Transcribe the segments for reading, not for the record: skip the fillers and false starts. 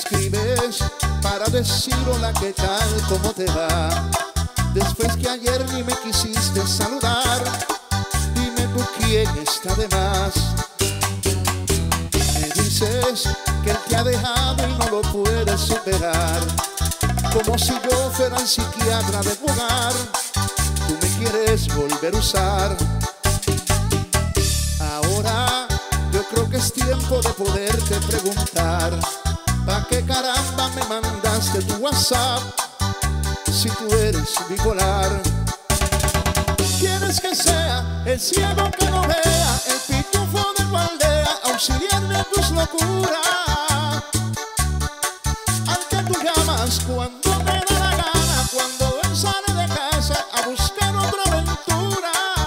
escribes para decir hola, ¿qué tal? ¿Cómo te va? Después que ayer ni me quisiste saludar. Dime tú quién está de más. Me dices que él te ha dejado y no lo puedes superar. Como si yo fuera el psiquiatra de tu hogar. Tú me quieres volver a usar. Ahora yo creo que es tiempo de poderte preguntar: ¿pa' qué caramba me mandaste tu WhatsApp si tú eres bipolar? ¿Quieres que sea el ciego que no vea, el pitufo de tu aldea, auxiliar de tus locuras? Al que tú llamas cuando te da la gana, cuando él sale de casa a buscar otra aventura.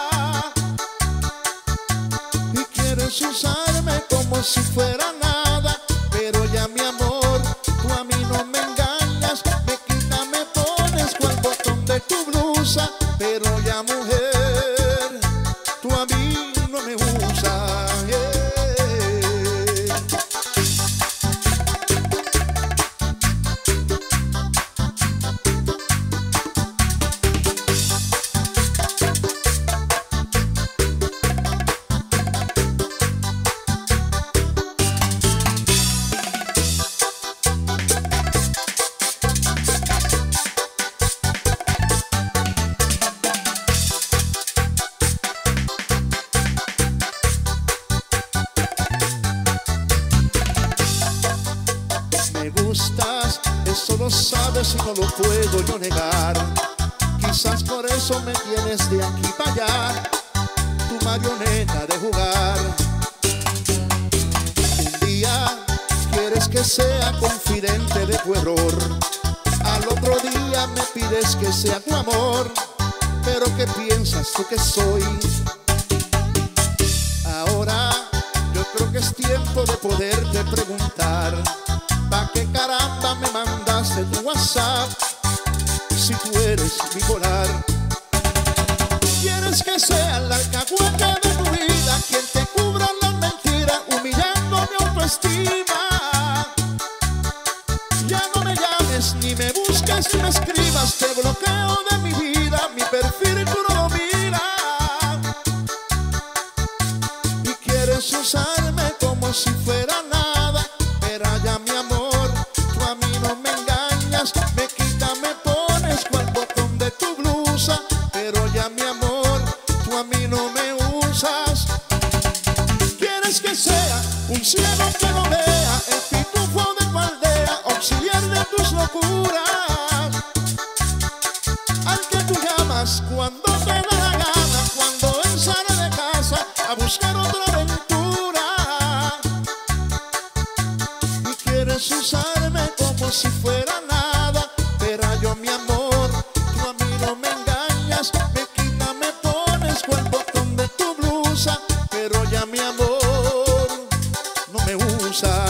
Y quieres usarme como si fuera nada, pero ya mi amor, tú a mí no me engañas. Me quitas, me pones cual botón de tu blusa, pero ya mujer, tú a mí no me usas, yeah. Me gustas, eso lo sabes y no lo puedo yo negar. Quizás por eso me tienes de aquí para allá, tu marioneta de jugar. Un día quieres que sea confidente de tu error, al otro día me pides que sea tu amor. Pero ¿qué piensas tú que soy? Ahora yo creo que es tiempo de poderte preguntar: ¿pa' qué caramba me mandaste tu WhatsApp si tú eres bipolar? ¿Quieres que sea la alcahueta de tu vida quien te cubra las mentiras, humillando mi autoestima? Ya no me llames, ni me busques, ni me escribas. Te bloqueo de mi vida, mi perfil tú no lo miras. Y quieres usarme como si fuera nada, pero ya mi amor, tú a mí no me engañas. Me quitas, me pones cual botón de tu blusa, pero ya mi amor, tú a mí no me usas. ¿Quieres que sea un ciego que no vea, el pitufo de tu aldea, auxiliar de tus locuras? Al que tú llamas cuando te da la gana, cuando él sale de casa a buscar otra aventura. Y quieres usarme como si fuera nada, pero yo mi amor, tú a mí no me engañas. Me quitas, me pones cual botón de tu blusa, pero ya mi amor, no me usas.